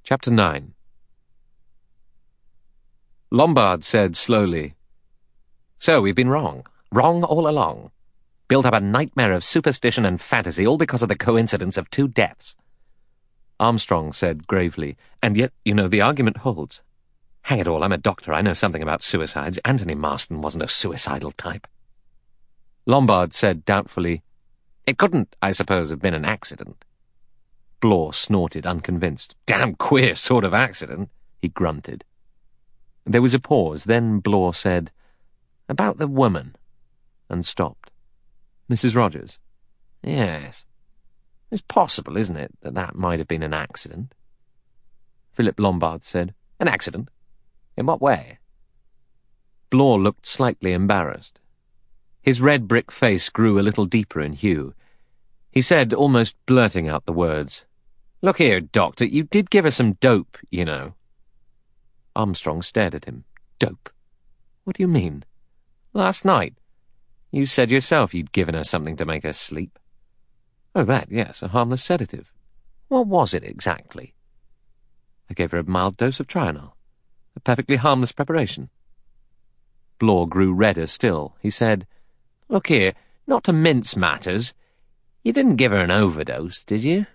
Chapter 9. Lombard said slowly, "So we've been wrong. Wrong all along. Built up a nightmare of superstition and fantasy, all because of the coincidence of 2 deaths. Armstrong said gravely, "And yet, the argument holds. Hang it all, I'm a doctor. I know something about suicides. Anthony Marston wasn't a suicidal type." Lombard said doubtfully, "It couldn't, I suppose, have been an accident." Blore snorted, unconvinced. "Damn queer sort of accident," he grunted. There was a pause, then Blore said, "About the woman," and stopped. "Mrs. Rogers?" "Yes. It's possible, isn't it, that might have been an accident?" Philip Lombard said, "An accident? In what way?" Blore looked slightly embarrassed. His red brick face grew a little deeper in hue. He said, almost blurting out the words, "Look here, Doctor, you did give her some dope, you know." Armstrong stared at him. "Dope? What do you mean?" "Last night. You said yourself you'd given her something to make her sleep." "Oh, that, yes, a harmless sedative." "What was it exactly?" "I gave her a mild dose of Trional. A perfectly harmless preparation." Blore grew redder still. He said, "Look here, not to mince matters, you didn't give her an overdose, did you?"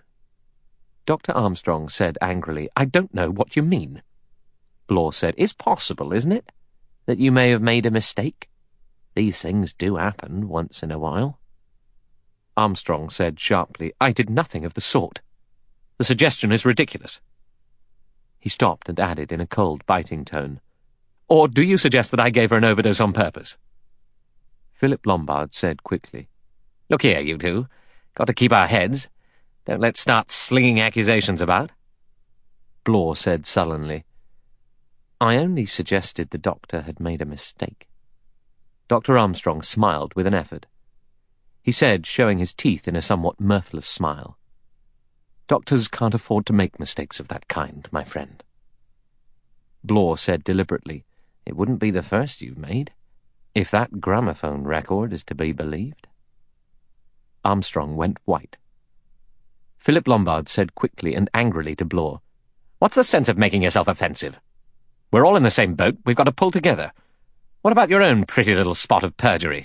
Dr. Armstrong said angrily, "I don't know what you mean." Blore said, "It's possible, isn't it, that you may have made a mistake? These things do happen once in a while." Armstrong said sharply, "I did nothing of the sort. The suggestion is ridiculous." He stopped and added in a cold, biting tone, "Or do you suggest that I gave her an overdose on purpose?" Philip Lombard said quickly, "Look here, you two. Got to keep our heads. Don't let's start slinging accusations about." Blore said sullenly, "I only suggested the doctor had made a mistake." Dr. Armstrong smiled with an effort. He said, showing his teeth in a somewhat mirthless smile, "Doctors can't afford to make mistakes of that kind, my friend." Blore said deliberately, "It wouldn't be the first you've made, if that gramophone record is to be believed." Armstrong went white. Philip Lombard said quickly and angrily to Blore, "What's the sense of making yourself offensive? We're all in the same boat. We've got to pull together. What about your own pretty little spot of perjury?"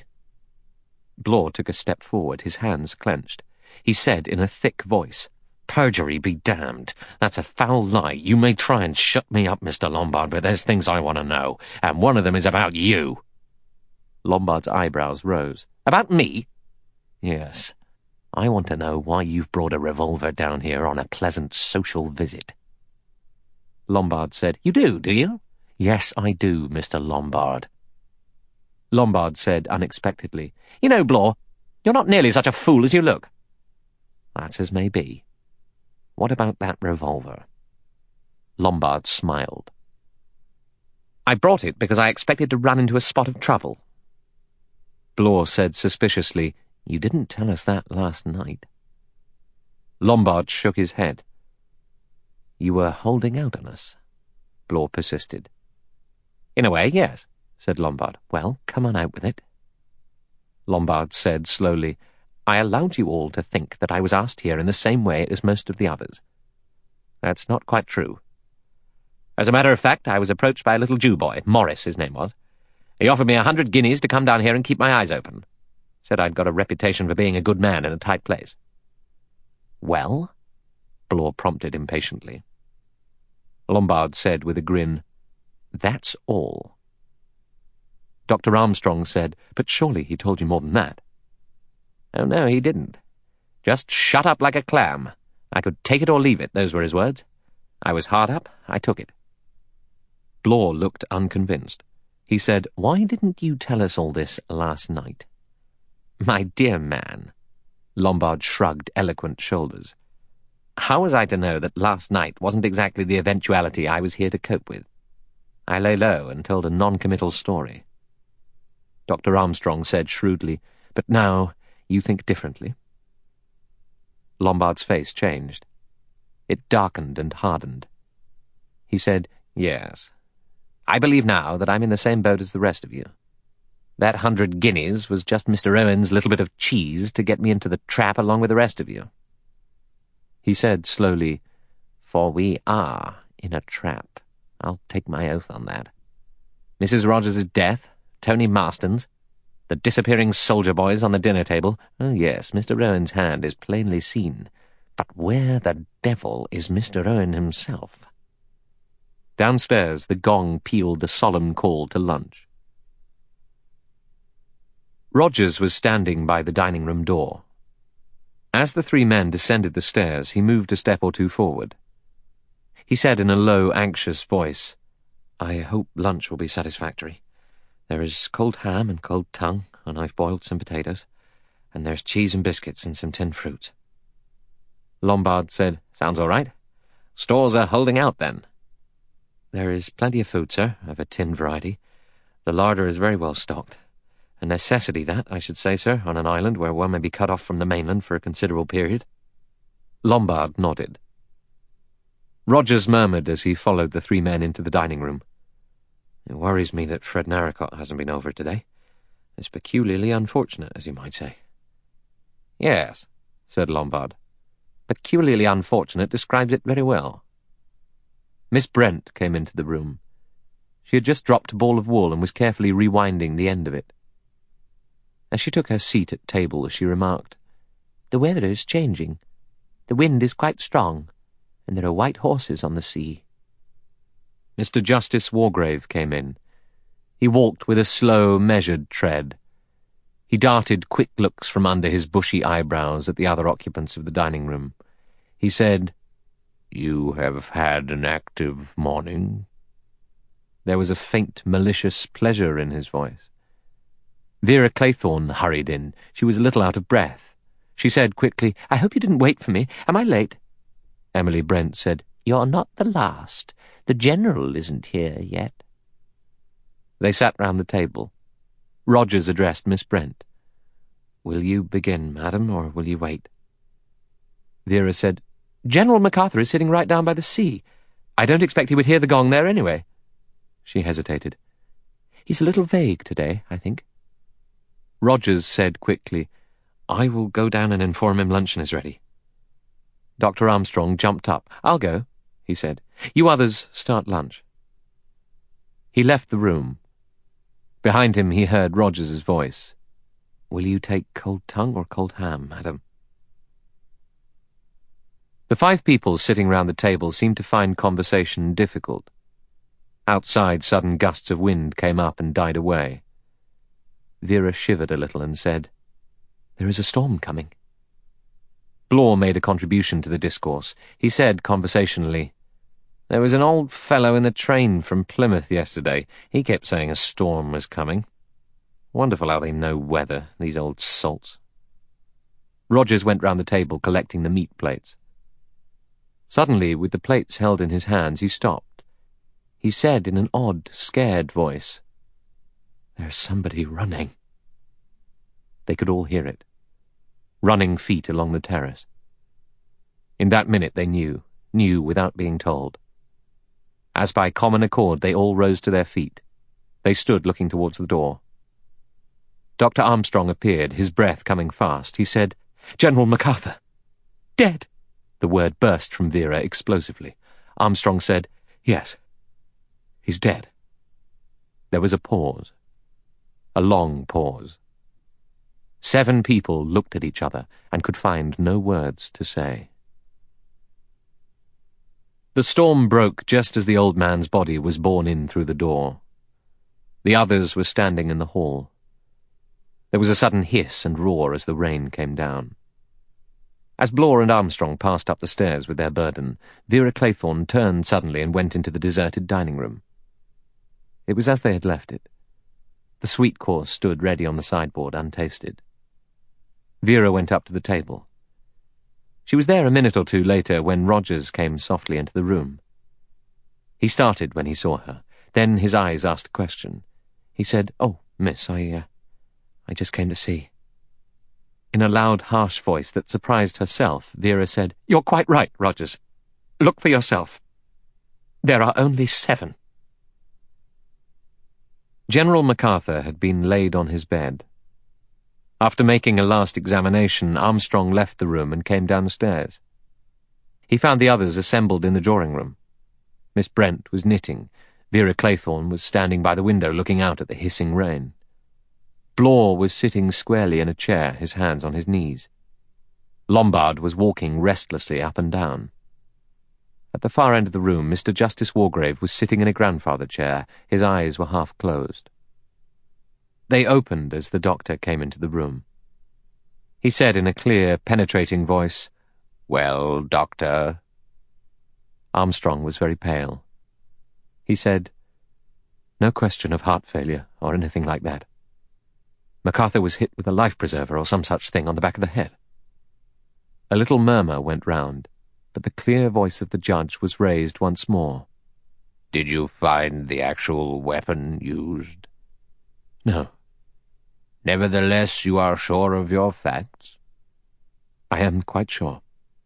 Blore took a step forward, his hands clenched. He said in a thick voice, "Perjury be damned. That's a foul lie. You may try and shut me up, Mr. Lombard, but there's things I want to know, and one of them is about you." Lombard's eyebrows rose. "About me?" "Yes. I want to know why you've brought a revolver down here on a pleasant social visit." Lombard said, "You do you?" "Yes, I do, Mr. Lombard." Lombard said unexpectedly, "You know, Blore, you're not nearly such a fool as you look." "That's as may be. What about that revolver?" Lombard smiled. "I brought it because I expected to run into a spot of trouble." Blore said suspiciously, "You didn't tell us that last night." Lombard shook his head. "You were holding out on us," Blore persisted. "In a way, yes," said Lombard. "Well, come on out with it." Lombard said slowly, "I allowed you all to think that I was asked here in the same way as most of the others. That's not quite true. As a matter of fact, I was approached by a little Jew boy, Morris his name was. He offered me 100 guineas to come down here and keep my eyes open. Said I'd got a reputation for being a good man in a tight place." "Well?" Blore prompted impatiently. Lombard said with a grin, "That's all." Dr. Armstrong said, "But surely he told you more than that." "Oh, no, he didn't. Just shut up like a clam. I could take it or leave it, those were his words. I was hard up, I took it." Blore looked unconvinced. He said, "Why didn't you tell us all this last night?" "My dear man," Lombard shrugged eloquent shoulders, "how was I to know that last night wasn't exactly the eventuality I was here to cope with? I lay low and told a non-committal story." Dr. Armstrong said shrewdly, "But now you think differently?" Lombard's face changed. It darkened and hardened. He said, "Yes. I believe now that I'm in the same boat as the rest of you. That 100 guineas was just Mr. Owen's little bit of cheese to get me into the trap along with the rest of you." He said slowly, For we are in a trap. I'll take my oath on that. Mrs. Rogers' death, Tony Marston's, the disappearing soldier boys on the dinner table. Oh, yes, Mr. Rowan's hand is plainly seen. But where the devil is Mr. Rowan himself? Downstairs, the gong pealed a solemn call to lunch. Rogers was standing by the dining-room door. As the three men descended the stairs, he moved a step or two forward. He said in a low, anxious voice, "I hope lunch will be satisfactory. There is cold ham and cold tongue, and I've boiled some potatoes, and there's cheese and biscuits and some tinned fruits." Lombard said, "Sounds all right. Stores are holding out, then." "There is plenty of food, sir, of a tinned variety. The larder is very well stocked. A necessity that, I should say, sir, on an island where one may be cut off from the mainland for a considerable period." Lombard nodded. Rogers murmured as he followed the three men into the dining-room. "It worries me that Fred Narracott hasn't been over today. It's peculiarly unfortunate, as you might say." "Yes," said Lombard. "Peculiarly unfortunate describes it very well." Miss Brent came into the room. She had just dropped a ball of wool and was carefully rewinding the end of it. As she took her seat at table, she remarked, "The weather is changing. The wind is quite strong, and there are white horses on the sea." Mr. Justice Wargrave came in. He walked with a slow, measured tread. He darted quick looks from under his bushy eyebrows at the other occupants of the dining-room. He said, "You have had an active morning." There was a faint, malicious pleasure in his voice. Vera Claythorne hurried in. She was a little out of breath. She said quickly, "I hope you didn't wait for me. Am I late?" Emily Brent said, "You're not the last. The General isn't here yet." They sat round the table. Rogers addressed Miss Brent. "Will you begin, madam, or will you wait?" Vera said, "General MacArthur is sitting right down by the sea. I don't expect he would hear the gong there anyway." She hesitated. "He's a little vague today, I think." Rogers said quickly, "I will go down and inform him luncheon is ready." Dr. Armstrong jumped up. "I'll go," he said. "You others start lunch." He left the room. Behind him he heard Rogers's voice. "Will you take cold tongue or cold ham, madam?" The 5 people sitting round the table seemed to find conversation difficult. Outside, sudden gusts of wind came up and died away. Vera shivered a little and said, "There is a storm coming." Blore made a contribution to the discourse. He said conversationally, "There was an old fellow in the train from Plymouth yesterday. He kept saying a storm was coming. Wonderful how they know weather, these old salts." Rogers went round the table collecting the meat plates. Suddenly, with the plates held in his hands, he stopped. He said in an odd, scared voice, "There's somebody running." They could all hear it. Running feet along the terrace. In that minute they knew without being told. As by common accord they all rose to their feet. They stood looking towards the door. Dr. Armstrong appeared, his breath coming fast. He said, "General MacArthur! Dead!" The word burst from Vera explosively. Armstrong said, "Yes, he's dead." There was a pause. A long pause. 7 people looked at each other and could find no words to say. The storm broke just as the old man's body was borne in through the door. The others were standing in the hall. There was a sudden hiss and roar as the rain came down. As Blore and Armstrong passed up the stairs with their burden, Vera Claythorne turned suddenly and went into the deserted dining-room. It was as they had left it. The sweet course stood ready on the sideboard, untasted. Vera went up to the table. She was there a minute or two later when Rogers came softly into the room. He started when he saw her. Then his eyes asked a question. He said, "Oh, miss, I just came to see." In a loud, harsh voice that surprised herself, Vera said, "You're quite right, Rogers. Look for yourself. There are only 7. General MacArthur had been laid on his bed. After making a last examination, Armstrong left the room and came down the stairs. He found the others assembled in the drawing-room. Miss Brent was knitting. Vera Claythorne was standing by the window looking out at the hissing rain. Blore was sitting squarely in a chair, his hands on his knees. Lombard was walking restlessly up and down. At the far end of the room, Mr. Justice Wargrave was sitting in a grandfather chair. His eyes were half closed. They opened as the doctor came into the room. He said in a clear, penetrating voice, "Well, doctor?" Armstrong was very pale. He said, "No question of heart failure or anything like that. MacArthur was hit with a life-preserver or some such thing on the back of the head." A little murmur went round, but the clear voice of the judge was raised once more. "Did you find the actual weapon used?" "No." "Nevertheless, you are sure of your facts?" "I am quite sure."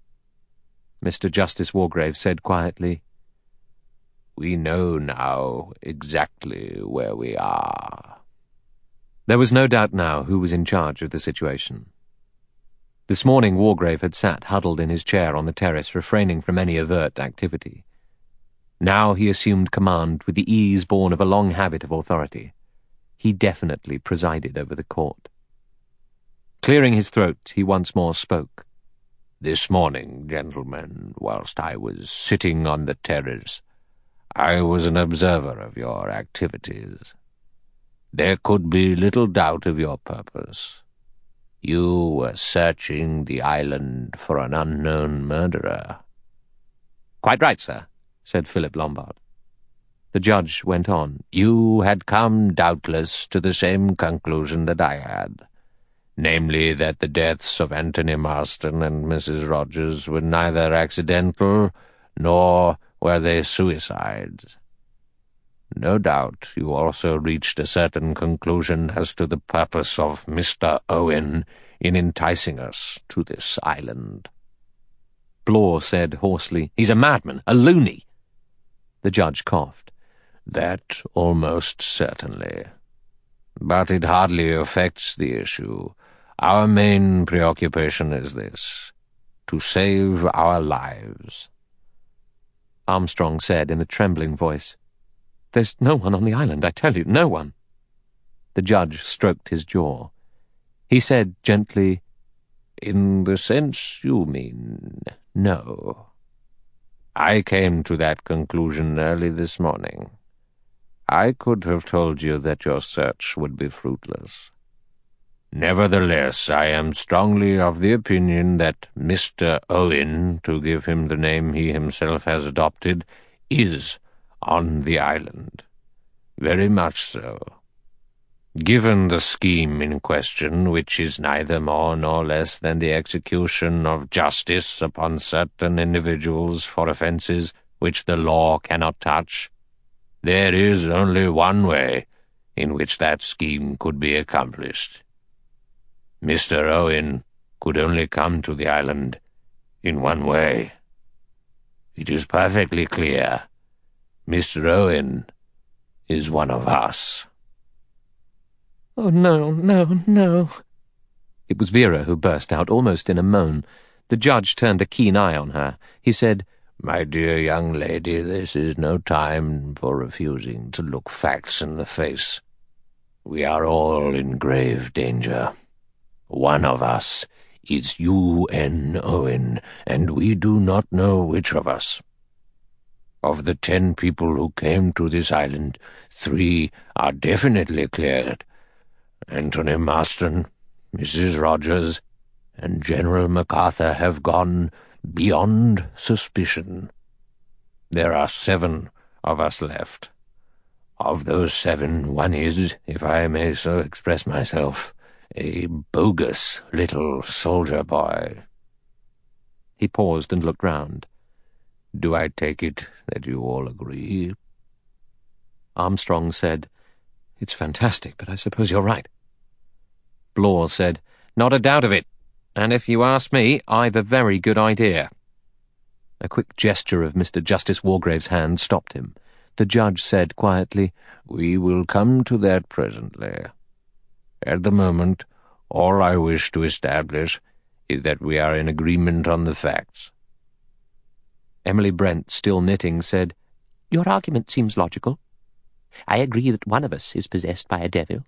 Mr. Justice Wargrave said quietly, "We know now exactly where we are." There was no doubt now who was in charge of the situation. This morning Wargrave had sat huddled in his chair on the terrace, refraining from any overt activity. Now he assumed command with the ease born of a long habit of authority. He definitely presided over the court. Clearing his throat, he once more spoke. "This morning, gentlemen, whilst I was sitting on the terrace, I was an observer of your activities. There could be little doubt of your purpose. You were searching the island for an unknown murderer." "Quite right, sir," said Philip Lombard. The judge went on. "You had come, doubtless, to the same conclusion that I had, namely that the deaths of Anthony Marston and Mrs. Rogers were neither accidental, nor were they suicides. No doubt you also reached a certain conclusion as to the purpose of Mr. Owen in enticing us to this island." Blore said hoarsely, "He's a madman, a loony." The judge coughed. "That almost certainly. But it hardly affects the issue. Our main preoccupation is this: to save our lives." Armstrong said in a trembling voice, "There's no one on the island, I tell you, no one." The judge stroked his jaw. He said gently, "In the sense you mean, no. I came to that conclusion early this morning. I could have told you that your search would be fruitless. Nevertheless, I am strongly of the opinion that Mr. Owen, to give him the name he himself has adopted, is on the island. Very much so. Given the scheme in question, which is neither more nor less than the execution of justice upon certain individuals for offences which the law cannot touch, there is only one way in which that scheme could be accomplished. Mr. Owen could only come to the island in one way. It is perfectly clear. Mr. Owen is one of us." "Oh, no, no, no." It was Vera who burst out, almost in a moan. The judge turned a keen eye on her. He said, "My dear young lady, this is no time for refusing to look facts in the face. We are all in grave danger. One of us is U.N. Owen, and we do not know which of us. Of the 10 people who came to this island, 3 are definitely cleared. Anthony Marston, Mrs. Rogers, and General MacArthur have gone beyond suspicion. There are 7 of us left. Of those 7, one is, if I may so express myself, a bogus little soldier boy." He paused and looked round. "Do I take it that you all agree?" Armstrong said, "It's fantastic, but I suppose you're right." Blore said, "Not a doubt of it, and if you ask me, I've a very good idea." A quick gesture of Mr. Justice Wargrave's hand stopped him. The judge said quietly, "We will come to that presently. At the moment, all I wish to establish is that we are in agreement on the facts. Emily Brent, still knitting, said, "Your argument seems logical. I agree that one of us is possessed by a devil."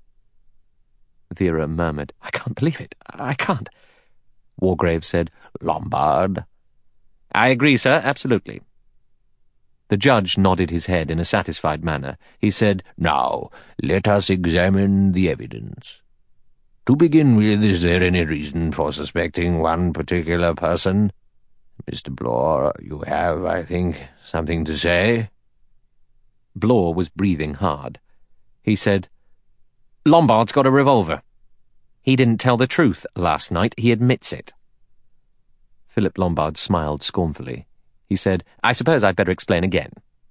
Vera murmured, "I can't believe it. I can't." Wargrave said, "Lombard." "I agree, sir, absolutely." The judge nodded his head in a satisfied manner. He said, "Now, let us examine the evidence. To begin with, is there any reason for suspecting one particular person? Mr. Blore, you have, I think, something to say?" Blore was breathing hard. He said, "Lombard's got a revolver. He didn't tell the truth last night. He admits it." Philip Lombard smiled scornfully. He said, "I suppose I'd better explain again."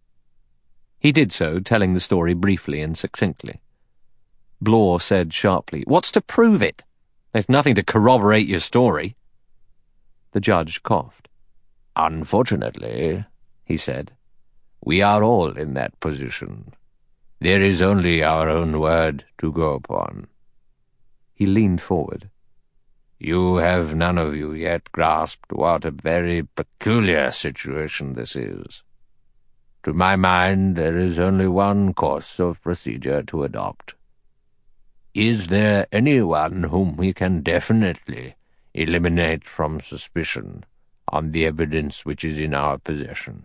He did so, telling the story briefly and succinctly. Blore said sharply, "What's to prove it? There's nothing to corroborate your story." The judge coughed. "Unfortunately," he said, "we are all in that position. There is only our own word to go upon." He leaned forward. "You have none of you yet grasped what a very peculiar situation this is. To my mind, there is only one course of procedure to adopt. Is there anyone whom we can definitely eliminate from suspicion on the evidence which is in our possession?"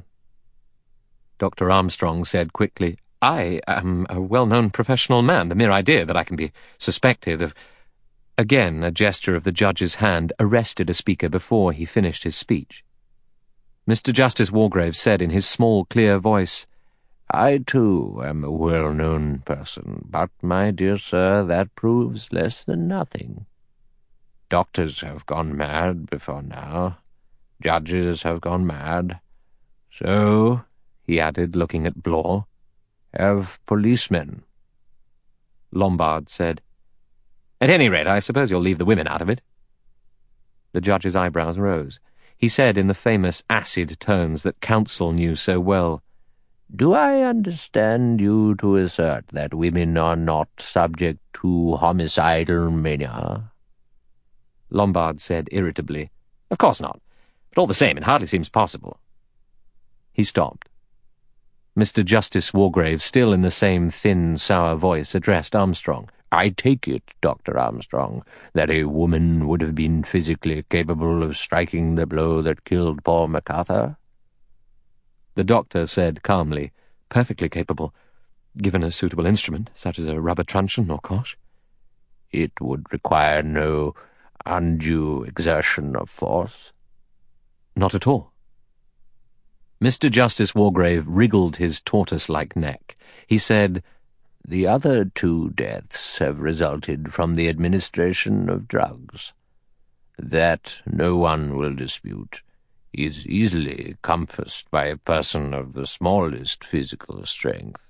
Dr. Armstrong said quickly, "I am a well-known professional man. The mere idea that I can be suspected of—" Again, a gesture of the judge's hand arrested a speaker before he finished his speech. Mr. Justice Wargrave said in his small, clear voice, "I, too, am a well-known person, but, my dear sir, that proves less than nothing. Doctors have gone mad before now. Judges have gone mad. So," he added, looking at Blore, "have policemen." Lombard said, "At any rate, I suppose you'll leave the women out of it." The judge's eyebrows rose. He said in the famous acid tones that counsel knew so well, "Do I understand you to assert that women are not subject to homicidal mania?" Lombard said irritably, "Of course not. But all the same, it hardly seems possible." He stopped. Mr. Justice Wargrave, still in the same thin, sour voice, addressed Armstrong. "I take it, Dr. Armstrong, that a woman would have been physically capable of striking the blow that killed Paul MacArthur?" The doctor said calmly, "Perfectly capable, given a suitable instrument, such as a rubber truncheon or coche." "It would require no undue exertion of force?" "Not at all." Mr. Justice Wargrave wriggled his tortoise-like neck. He said, "The other 2 deaths have resulted from the administration of drugs. That, no one will dispute, is easily compassed by a person of the smallest physical strength."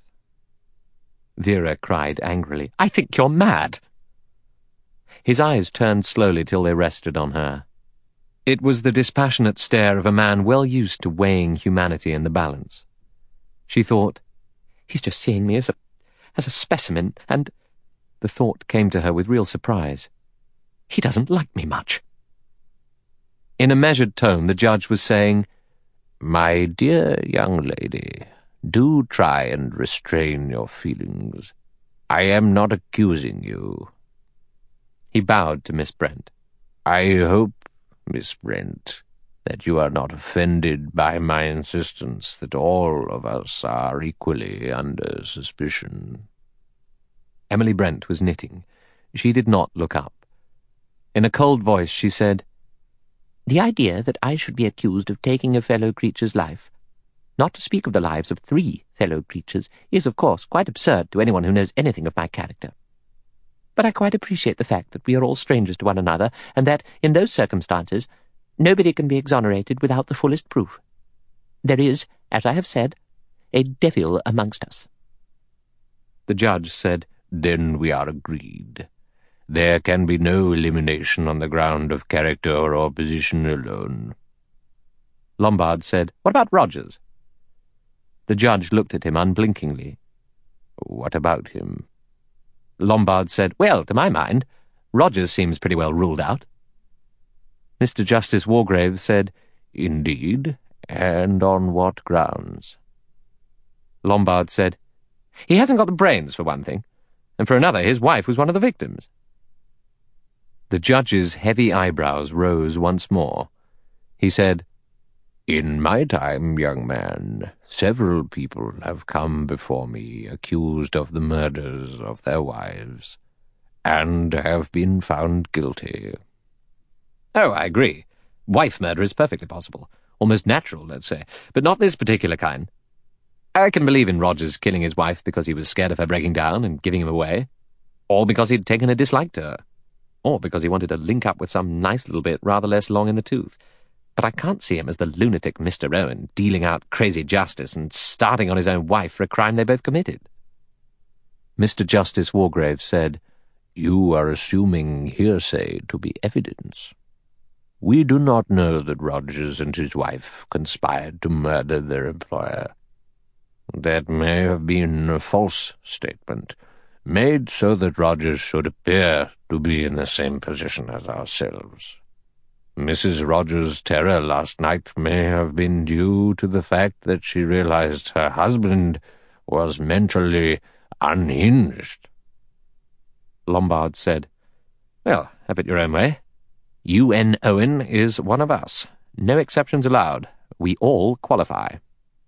Vera cried angrily, "I think you're mad." His eyes turned slowly till they rested on her. It was the dispassionate stare of a man well used to weighing humanity in the balance. She thought, "He's just seeing me as a specimen, and—" The thought came to her with real surprise. "He doesn't like me much." In a measured tone, the judge was saying, "My dear young lady, do try and restrain your feelings. I am not accusing you." He bowed to Miss Brent. "I hope, Miss Brent, that you are not offended by my insistence that all of us are equally under suspicion." Emily Brent was knitting. She did not look up. In a cold voice she said, "The idea that I should be accused of taking a fellow creature's life, not to speak of the lives of 3 fellow creatures, is, of course, quite absurd to anyone who knows anything of my character. But I quite appreciate the fact that we are all strangers to one another, and that, in those circumstances, nobody can be exonerated without the fullest proof. There is, as I have said, a devil amongst us." The judge said, "Then we are agreed. There can be no elimination on the ground of character or position alone." Lombard said, "What about Rogers?" The judge looked at him unblinkingly. "What about him?" Lombard said, "Well, to my mind, Rogers seems pretty well ruled out." Mr. Justice Wargrave said, "Indeed, And on what grounds? Lombard said, "He hasn't got the brains, for one thing, and for another, his wife was one of the victims." The judge's heavy eyebrows rose once more. He said, "In my time, young man, several people have come before me accused of the murders of their wives, and have been found guilty." "Oh, I agree. Wife murder is perfectly possible. Almost natural, let's say. But not this particular kind. I can believe in Rogers killing his wife because he was scared of her breaking down and giving him away, or because he'd taken a dislike to her, or because he wanted to link up with some nice little bit rather less long in the tooth. But I can't see him as the lunatic Mr. Owen, dealing out crazy justice and starting on his own wife for a crime they both committed." Mr. Justice Wargrave said, "You are assuming hearsay to be evidence. We do not know that Rogers and his wife conspired to murder their employer. That may have been a false statement, made so that Rogers should appear to be in the same position as ourselves. Mrs. Rogers' terror last night may have been due to the fact that she realized her husband was mentally unhinged." Lombard said, "Well, have it your own way. UN Owen is one of us. No exceptions allowed. We all qualify."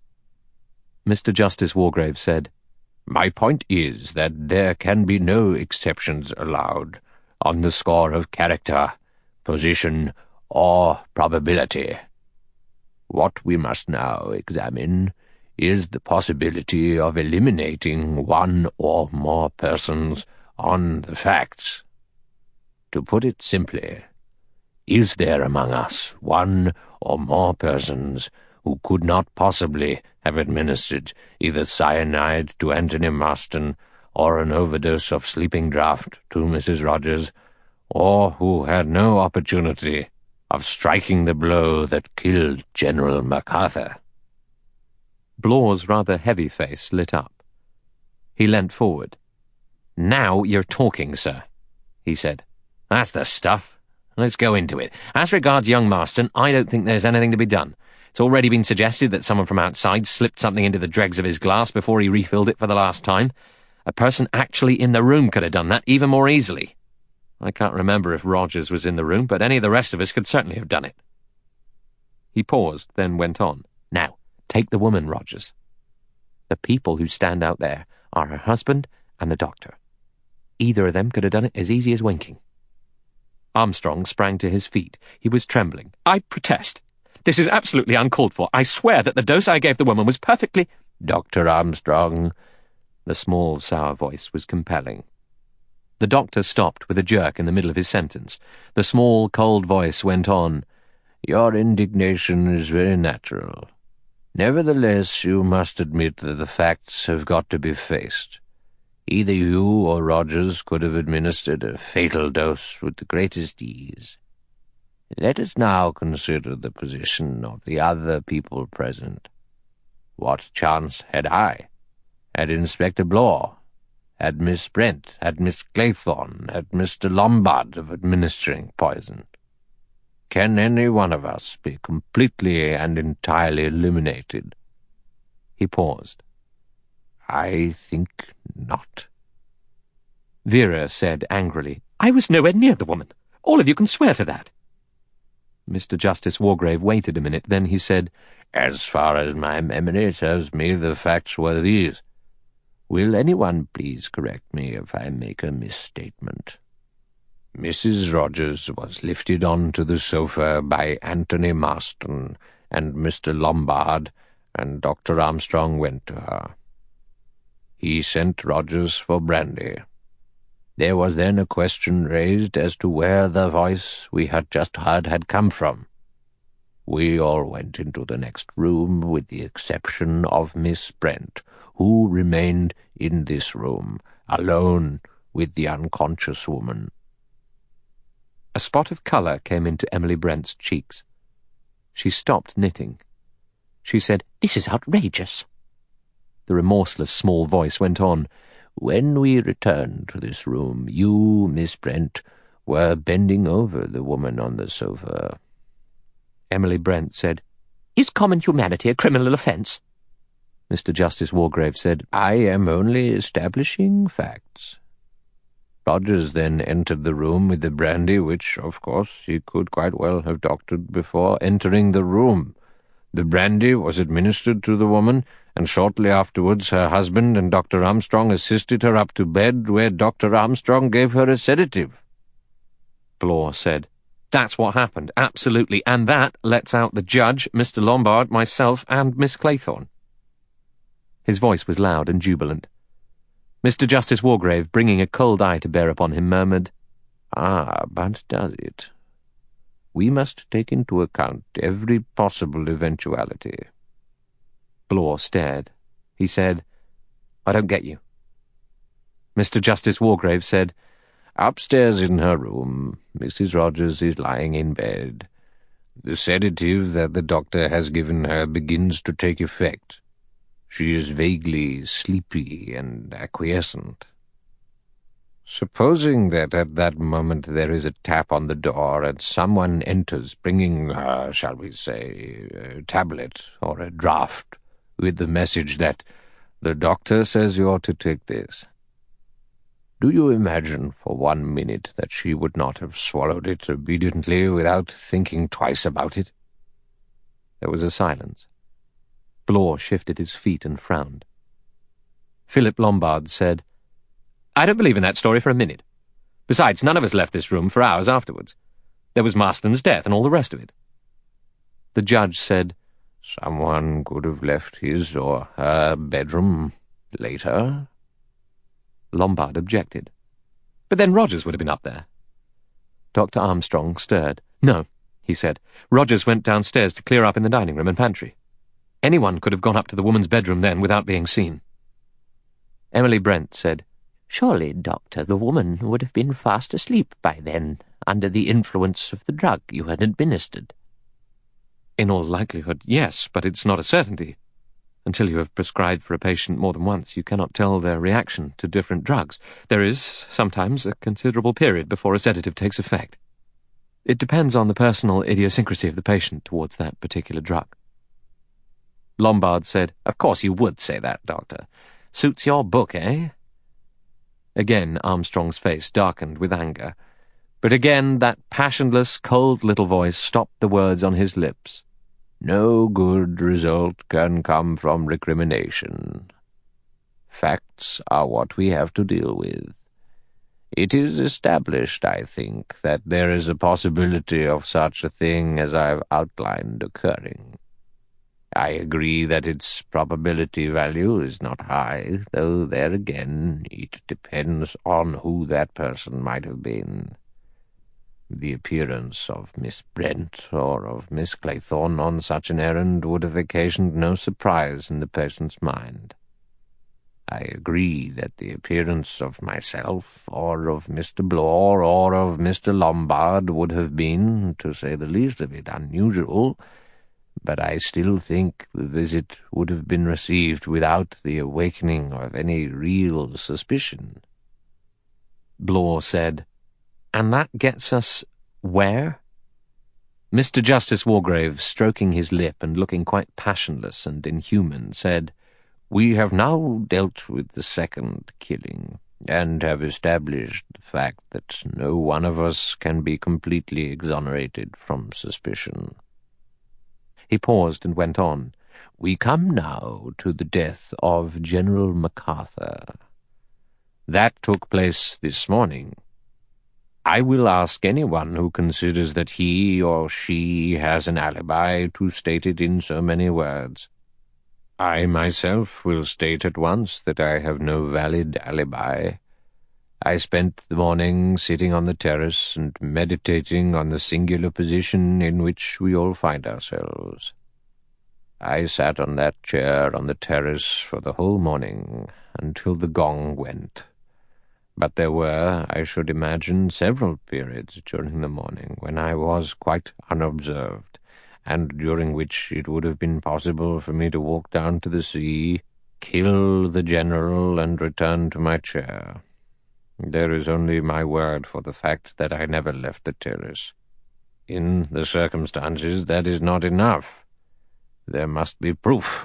Mr. Justice Wargrave said, "My point is that there can be no exceptions allowed on the score of character, position, or probability. What we must now examine is the possibility of eliminating one or more persons on the facts. To put it simply, is there among us one or more persons who could not possibly have administered either cyanide to Anthony Marston or an overdose of sleeping draught to Mrs. Rogers, or who had no opportunity of striking the blow that killed General MacArthur?" Blaw's rather heavy face lit up. He leant forward. "Now you're talking, sir," he said. "That's the stuff. Let's go into it. As regards young Marston, I don't think there's anything to be done. It's already been suggested that someone from outside slipped something into the dregs of his glass before he refilled it for the last time. A person actually in the room could have done that even more easily. I can't remember if Rogers was in the room, but any of the rest of us could certainly have done it." He paused, then went on. "Now, take the woman, Rogers. The people who stand out there are her husband and the doctor. Either of them could have done it as easy as winking." Armstrong sprang to his feet. He was trembling. "I protest. This is absolutely uncalled for. I swear that the dose I gave the woman was perfectly—" "Dr. Armstrong." The small, sour voice was compelling. The doctor stopped with a jerk in the middle of his sentence. The small, cold voice went on. "Your indignation is very natural. Nevertheless, you must admit that the facts have got to be faced. Either you or Rogers could have administered a fatal dose with the greatest ease. Let us now consider the position of the other people present. What chance had I? Had Inspector Blore? Had Miss Brent? Had Miss Claythorne? Had Mr. Lombard of administering poison? Can any one of us be completely and entirely eliminated?" He paused. "I think not." Vera said angrily, "I was nowhere near the woman. All of you can swear to that." Mr. Justice Wargrave waited a minute, then he said, "As far as my memory serves me, the facts were these. Will anyone please correct me if I make a misstatement? Mrs. Rogers was lifted onto the sofa by Anthony Marston and Mr. Lombard, and Dr. Armstrong went to her. He sent Rogers for brandy. There was then a question raised as to where the voice we had just heard had come from. We all went into the next room with the exception of Miss Brent, who remained in this room, alone with the unconscious woman." A spot of colour came into Emily Brent's cheeks. She stopped knitting. She said, "This is outrageous." The remorseless small voice went on. "When we returned to this room, you, Miss Brent, were bending over the woman on the sofa." Emily Brent said, Is common humanity a criminal offence? Mr. Justice Wargrave said, I am only establishing facts. Rogers then entered the room with the brandy, which, of course, he could quite well have doctored before entering the room. The brandy was administered to the woman, and shortly afterwards her husband and Dr. Armstrong assisted her up to bed, where Dr. Armstrong gave her a sedative. Blore said, That's what happened, absolutely, and that lets out the judge, Mr. Lombard, myself, and Miss Claythorne. His voice was loud and jubilant. Mr. Justice Wargrave, bringing a cold eye to bear upon him, murmured, Ah, but does it? We must take into account every possible eventuality. Blore stared. He said, I don't get you. Mr. Justice Wargrave said, Upstairs in her room, Mrs. Rogers is lying in bed. The sedative that the doctor has given her begins to take effect. She is vaguely sleepy and acquiescent. Supposing that at that moment there is a tap on the door and someone enters bringing her, shall we say, a tablet or a draught with the message that the doctor says you ought to take this. Do you imagine for 1 minute that she would not have swallowed it obediently without thinking twice about it? There was a silence. Blore shifted his feet and frowned. Philip Lombard said, I don't believe in that story for a minute. Besides, none of us left this room for hours afterwards. There was Marston's death and all the rest of it. The judge said, Someone could have left his or her bedroom later. Lombard objected. But then Rogers would have been up there. Dr. Armstrong stirred. No, he said. Rogers went downstairs to clear up in the dining room and pantry. Anyone could have gone up to the woman's bedroom then without being seen. Emily Brent said, Surely, Doctor, the woman would have been fast asleep by then, under the influence of the drug you had administered. In all likelihood, yes, but it's not a certainty. Until you have prescribed for a patient more than once, you cannot tell their reaction to different drugs. There is, sometimes, a considerable period before a sedative takes effect. It depends on the personal idiosyncrasy of the patient towards that particular drug. Lombard said, Of course you would say that, Doctor. Suits your book, eh? Again Armstrong's face darkened with anger, but again that passionless, cold little voice stopped the words on his lips. No good result can come from recrimination. Facts are what we have to deal with. It is established, I think, that there is a possibility of such a thing as I've outlined occurring. I agree that its probability value is not high, though there again it depends on who that person might have been. The appearance of Miss Brent or of Miss Claythorne on such an errand would have occasioned no surprise in the patient's mind. I agree that the appearance of myself or of Mr. Blore or of Mr. Lombard would have been, to say the least of it, unusual, but I still think the visit would have been received without the awakening of any real suspicion. Blore said, And that gets us where? Mr. Justice Wargrave, stroking his lip and looking quite passionless and inhuman, said, We have now dealt with the second killing, and have established the fact that no one of us can be completely exonerated from suspicion. He paused and went on. We come now to the death of General MacArthur. That took place this morning. I will ask anyone who considers that he or she has an alibi to state it in so many words. I myself will state at once that I have no valid alibi. I spent the morning sitting on the terrace and meditating on the singular position in which we all find ourselves. I sat on that chair on the terrace for the whole morning, until the gong went. But there were, I should imagine, several periods during the morning when I was quite unobserved, and during which it would have been possible for me to walk down to the sea, kill the general, and return to my chair. There is only my word for the fact that I never left the terrace. In the circumstances, that is not enough. There must be proof.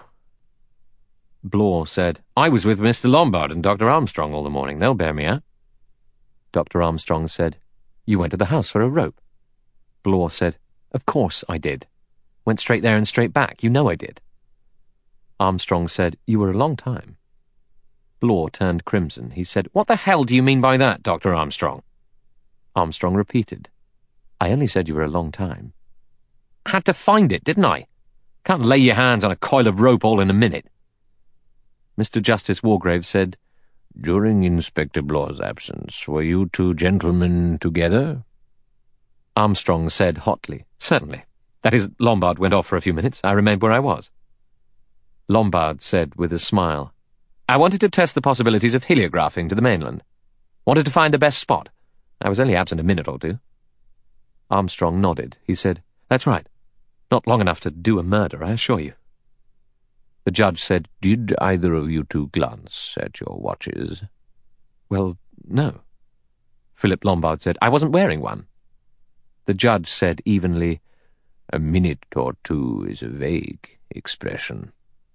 Blore said, I was with Mr. Lombard and Dr. Armstrong all the morning. They'll bear me out. Dr. Armstrong said, You went to the house for a rope. Blore said, Of course I did. Went straight there and straight back. You know I did. Armstrong said, You were a long time. Blore turned crimson. He said, What the hell do you mean by that, Dr. Armstrong? Armstrong repeated, I only said you were a long time. Had to find it, didn't I? Can't lay your hands on a coil of rope all in a minute. Mr. Justice Wargrave said, During Inspector Blore's absence, were you two gentlemen together? Armstrong said hotly, Certainly. That is, Lombard went off for a few minutes. I remained where I was. Lombard said with a smile, I wanted to test the possibilities of heliographing to the mainland. Wanted to find the best spot. I was only absent a minute or two. Armstrong nodded. He said, That's right. Not long enough to do a murder, I assure you. The judge said, Did either of you two glance at your watches? Well, no. Philip Lombard said, I wasn't wearing one. The judge said evenly, A minute or two is a vague expression.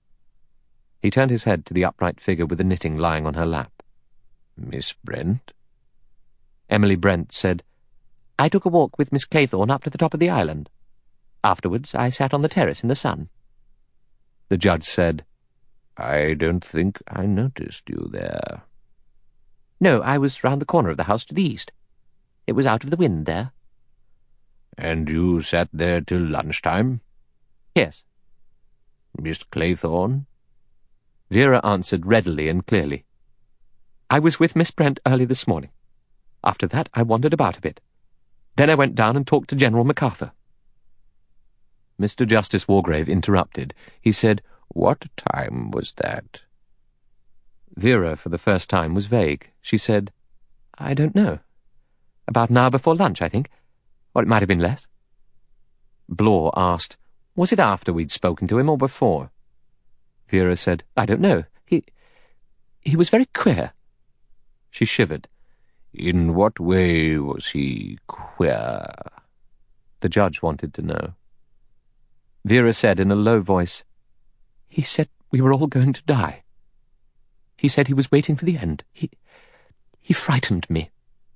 He turned his head to the upright figure with the knitting lying on her lap. Miss Brent? Emily Brent said, I took a walk with Miss Claythorne up to the top of the island. Afterwards, I sat on the terrace in the sun. The judge said, I don't think I noticed you there. No, I was round the corner of the house to the east. It was out of the wind there. And you sat there till lunchtime? Yes. Miss Claythorne? Vera answered readily and clearly. I was with Miss Brent early this morning. After that, I wandered about a bit. Then I went down and talked to General MacArthur. Mr. Justice Wargrave interrupted. He said, What time was that? Vera, for the first time, was vague. She said, I don't know. About an hour before lunch, I think. Or it might have been less. Blore asked, Was it after we'd spoken to him or before? Vera said, I don't know. He was very queer. She shivered. In what way was he queer? The judge wanted to know. Vera said in a low voice, He said we were all going to die. He said he was waiting for the end. He frightened me.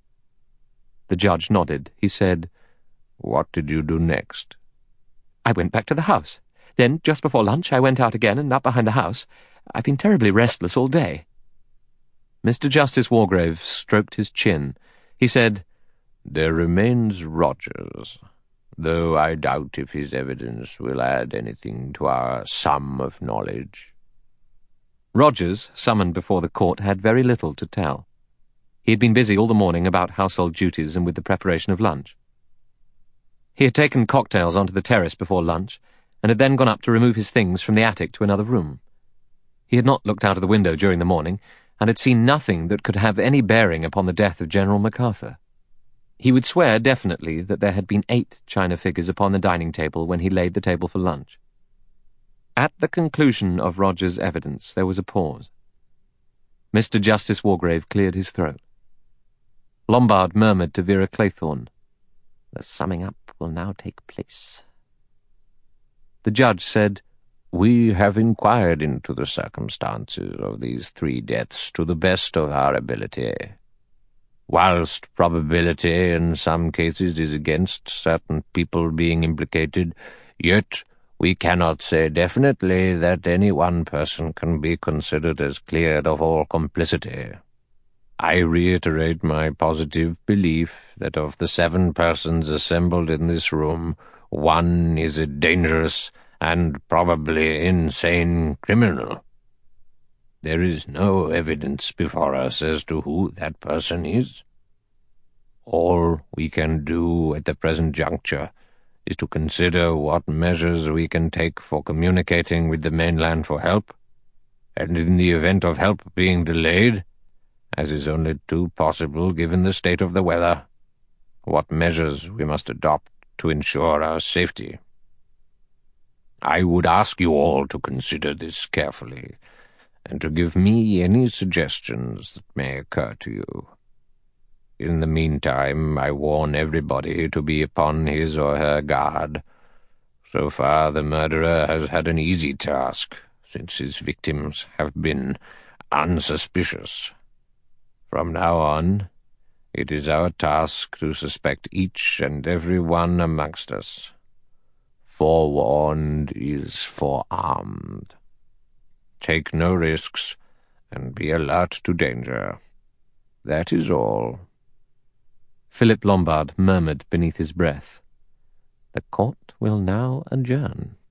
The judge nodded. He said, What did you do next? I went back to the house. Then, just before lunch, I went out again and up behind the house. I've been terribly restless all day. Mr. Justice Wargrave stroked his chin. He said, There remains Rogers, though I doubt if his evidence will add anything to our sum of knowledge. Rogers, summoned before the court, had very little to tell. He had been busy all the morning about household duties and with the preparation of lunch. He had taken cocktails onto the terrace before lunch, and had then gone up to remove his things from the attic to another room. He had not looked out of the window during the morning, and had seen nothing that could have any bearing upon the death of General MacArthur. He would swear definitely that there had been 8 china figures upon the dining table when he laid the table for lunch. At the conclusion of Rogers' evidence, there was a pause. Mr. Justice Wargrave cleared his throat. Lombard murmured to Vera Claythorne, The summing up will now take place. The judge said, We have inquired into the circumstances of these 3 deaths to the best of our ability. Whilst probability in some cases is against certain people being implicated, yet we cannot say definitely that any one person can be considered as cleared of all complicity. I reiterate my positive belief that of the 7 persons assembled in this room, 1 is a dangerous and probably insane criminal. There is no evidence before us as to who that person is. All we can do at the present juncture is to consider what measures we can take for communicating with the mainland for help, and in the event of help being delayed, as is only too possible given the state of the weather, what measures we must adopt to ensure our safety. I would ask you all to consider this carefully, and to give me any suggestions that may occur to you. In the meantime, I warn everybody to be upon his or her guard, So far, the murderer has had an easy task, since his victims have been unsuspicious. From now on, it is our task to suspect each and every one amongst us. Forewarned is forearmed. Take no risks, and be alert to danger. That is all. Philip Lombard murmured beneath his breath, "The court will now adjourn."